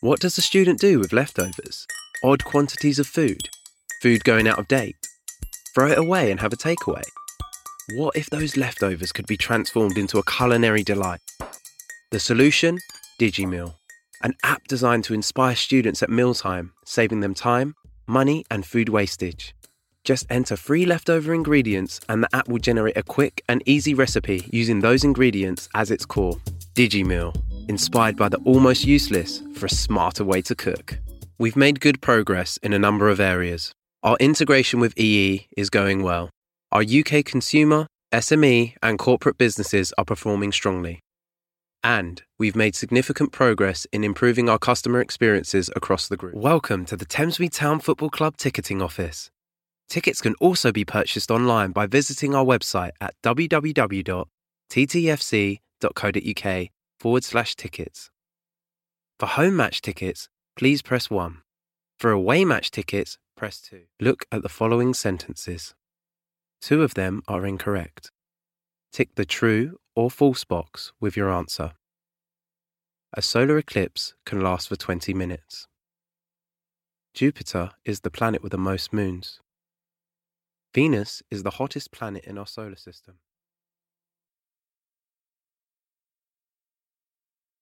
What does a student do with leftovers? Odd quantities of food? Food going out of date? Throw it away and have a takeaway? What if those leftovers could be transformed into a culinary delight? The solution? DigiMeal, an app designed to inspire students at mealtime, saving them time, money and food wastage. Just enter 3 leftover ingredients and the app will generate a quick and easy recipe using those ingredients as its core. DigiMeal, inspired by the almost useless for a smarter way to cook. We've made good progress in a number of areas. Our integration with EE is going well. Our UK consumer, SME and corporate businesses are performing strongly. And we've made significant progress in improving our customer experiences across the group. Welcome to the Thamesmead Town Football Club ticketing office. Tickets can also be purchased online by visiting our website at www.ttfc.co.uk/tickets. For home match tickets, please press 1. For away match tickets, press 2. Look at the following sentences. 2 of them are incorrect. Tick the true or false box with your answer. A solar eclipse can last for 20 minutes. Jupiter is the planet with the most moons. Venus is the hottest planet in our solar system.